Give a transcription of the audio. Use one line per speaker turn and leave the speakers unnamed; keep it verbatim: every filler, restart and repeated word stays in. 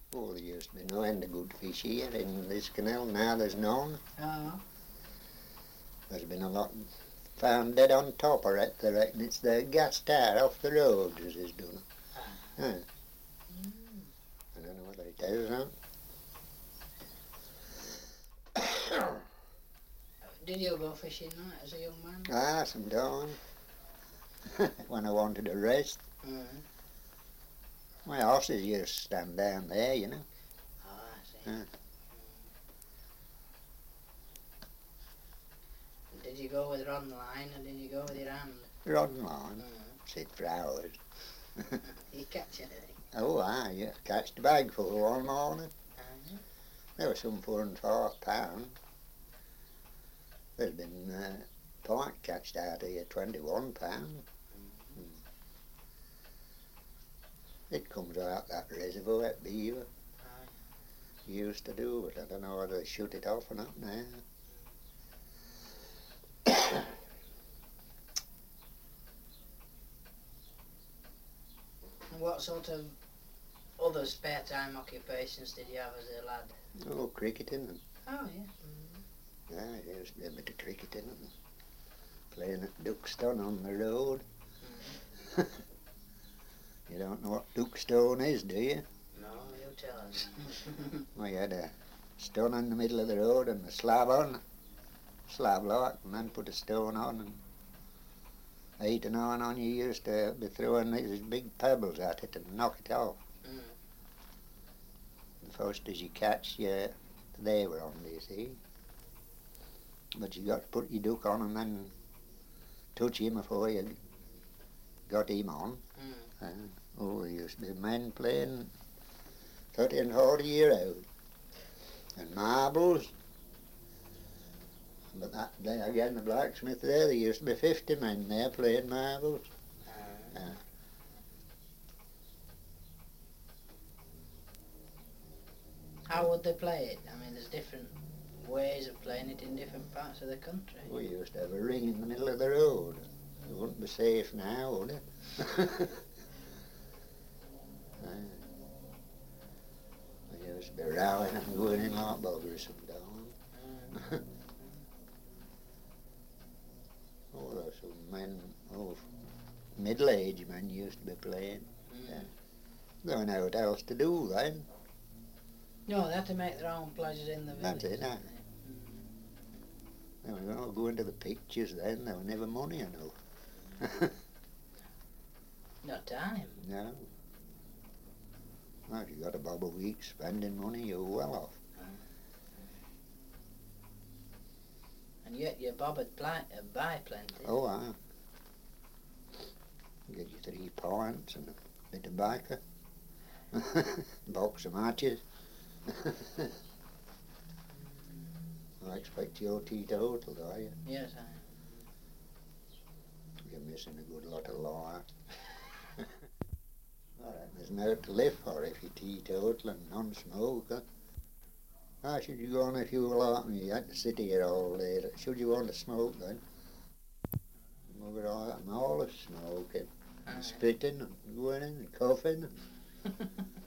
Oh, there used to be no end of good fish here in this canal. Now there's none.
Oh.
There's been a lot found dead on top, I reckon. I reckon it's the gas tower off the road as is done.
Ah.
Huh.
Mm.
I don't know whether it is or not.
Did you go fishing night as a young man?
Ah, sometimes. When I wanted a rest.
Mm.
My horses used to stand down there, you know.
Oh, I see.
Yeah.
Mm. Did you go with rod and line or did you go with your hand?
Rod and line.
Mm.
Sit for hours.
Did you catch anything?
Oh, aye, yeah. Catched a bag full one morning.
Uh-huh.
There was some four and five pound. There's been uh, pike catched out here, twenty-one pound.
Mm.
Mm. It comes out that reservoir at Beaver.
Aye.
Used to do, but I don't know whether they shut it off or not now.
And what sort of other spare time occupations did you have as a lad?
Oh, cricketing. And,
Oh, yeah. Mm.
yeah, I used to do a bit of cricketing and playing at Duxton on the road.
Mm.
You don't know what Duxton is, do you?
No, you tell us.
We had a stone in the middle of the road and a slab on, slab like, and then put a stone on, and eight or nine on you used to be throwing these big pebbles at it and knock it off.
Mm.
The first as you catch, you, they were on, do you see? But you got to put your duck on and then touch him before you got him on.
Mm.
Uh, oh, there used to be men playing thirty and forty year old. And marbles. But that day again, the blacksmith there, there used to be fifty men there playing marbles.
Uh,
Uh,
How would they play it? I mean, there's different ways of playing it in different parts of the country.
we used to have a ring in the middle of the road. It wouldn't be safe now, would it? uh, we used to be rowing and going in like buggers sometimes.
Mm.
Oh, there's some men, oh, middle-aged men used to be playing.
Mm.
Yeah. There was no else to do then.
No, they had to make their own pleasures in the village.
That's it,
didn't
aye.
they? Mm.
They were all going to the pictures then, there was never money enough.
No time.
No. Well, if you got a bob a week spending money, you're well off.
And yet your bob would pli- uh, buy plenty.
Oh, aye. Get you three pints and a bit of tobacco. Box of matches. I expect you're teetotal, are you?
Yes, I.
You're missing a good lot of life. All right, there's no to live for if you're teetotal and non-smoker. How should you go on if you were like me? You had to sit here all day. Should you want to smoke then? Mother, I'm always smoking, and
Aye.
spitting, and going in and coughing.